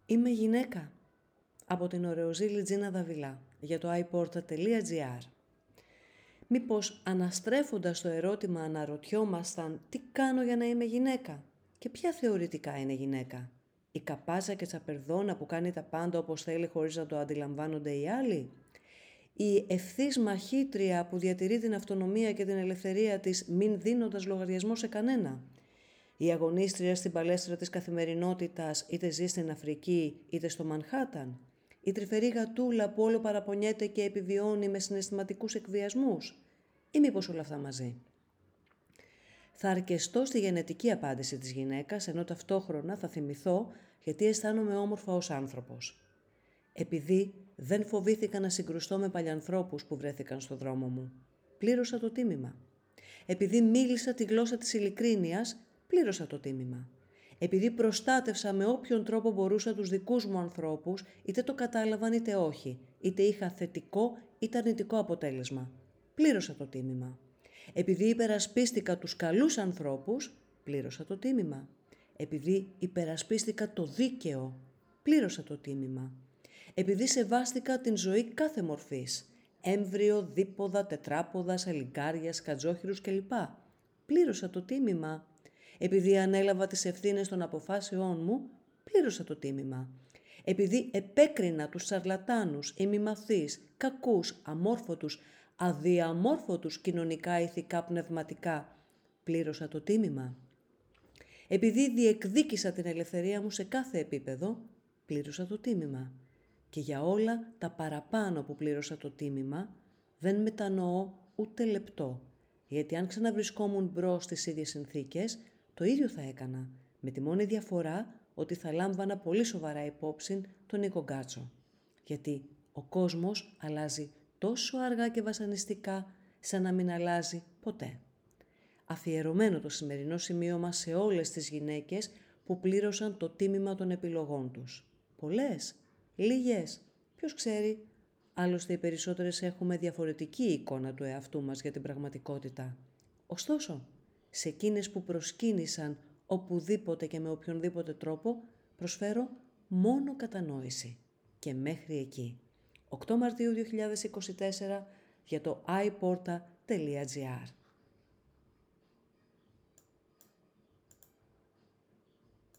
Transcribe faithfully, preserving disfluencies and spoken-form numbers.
Είμαι γυναίκα. Από την ωραιοζήλη Τζίνα Δαβιλά για το άι πόρτα τελεία τζι άρ. Μήπως αναστρέφοντας το ερώτημα αναρωτιόμασταν τι κάνω για να είμαι γυναίκα και ποια θεωρητικά είναι γυναίκα. Η καπάζα και τσαπερδόνα που κάνει τα πάντα όπως θέλει χωρίς να το αντιλαμβάνονται οι άλλοι. Η ευθύς μαχήτρια που διατηρεί την αυτονομία και την ελευθερία της μην δίνοντας λογαριασμό σε κανένα. Η αγωνίστρια στην παλέστρα της καθημερινότητας είτε ζει στην Αφρική είτε στο Μανχάταν. Η τρυφερή γατούλα που όλο παραπονιέται και επιβιώνει με συναισθηματικούς εκβιασμούς. Ή μήπως όλα αυτά μαζί. Θα αρκεστώ στη γενετική απάντηση της γυναίκας, ενώ ταυτόχρονα θα θυμηθώ γιατί αισθάνομαι όμορφα ως άνθρωπος. Επειδή δεν φοβήθηκα να συγκρουστώ με παλιανθρώπους που βρέθηκαν στο δρόμο μου. Πλήρωσα το τίμημα. Επειδή μίλησα τη γλώσσα της ειλικρίνειας, πλήρωσα το τίμημα. Επειδή προστάτευσα με όποιον τρόπο μπορούσα τους δικούς μου ανθρώπους, είτε το κατάλαβαν είτε όχι, είτε είχα θετικό είτε αρνητικό αποτέλεσμα. Πλήρωσα το τίμημα. Επειδή υπερασπίστηκα τους καλούς ανθρώπους, πλήρωσα το τίμημα. Επειδή υπερασπίστηκα το δίκαιο, πλήρωσα το τίμημα. Επειδή σεβάστηκα την ζωή κάθε μορφής, έμβριο, δίποδα, τετράποδα, σαλιγκάρια, κατζόχυρους κλπ. Πλήρωσα το τίμημα. Επειδή ανέλαβα τις ευθύνες των αποφάσεών μου, πλήρωσα το τίμημα. Επειδή επέκρινα τους σαρλατάνους, ημιμαθείς, κακούς, αμόρφωτους, αδιαμόρφωτους κοινωνικά, ηθικά, πνευματικά, πλήρωσα το τίμημα. Επειδή διεκδίκησα την ελευθερία μου σε κάθε επίπεδο, πλήρωσα το τίμημα. Και για όλα τα παραπάνω που πλήρωσα το τίμημα, δεν μετανοώ ούτε λεπτό. Γιατί αν ξαναβρισκόμουν μπρος στις ίδιες συνθήκες, το ίδιο θα έκανα, με τη μόνη διαφορά ότι θα λάμβανα πολύ σοβαρά υπόψη τον Νίκο Γκάτσο. Γιατί ο κόσμος αλλάζει τόσο αργά και βασανιστικά, σαν να μην αλλάζει ποτέ. Αφιερωμένο το σημερινό σημείωμα σε όλες τις γυναίκες που πλήρωσαν το τίμημα των επιλογών τους. Πολλές, λίγες, ποιος ξέρει. Άλλωστε οι περισσότερες έχουμε διαφορετική εικόνα του εαυτού μας για την πραγματικότητα. Ωστόσο, σε εκείνες που προσκύνησαν οπουδήποτε και με οποιονδήποτε τρόπο, προσφέρω μόνο κατανόηση. Και μέχρι εκεί. οκτώ Μαρτίου δύο χιλιάδες είκοσι τέσσερα για το άι πόρτα τελεία τζι άρ.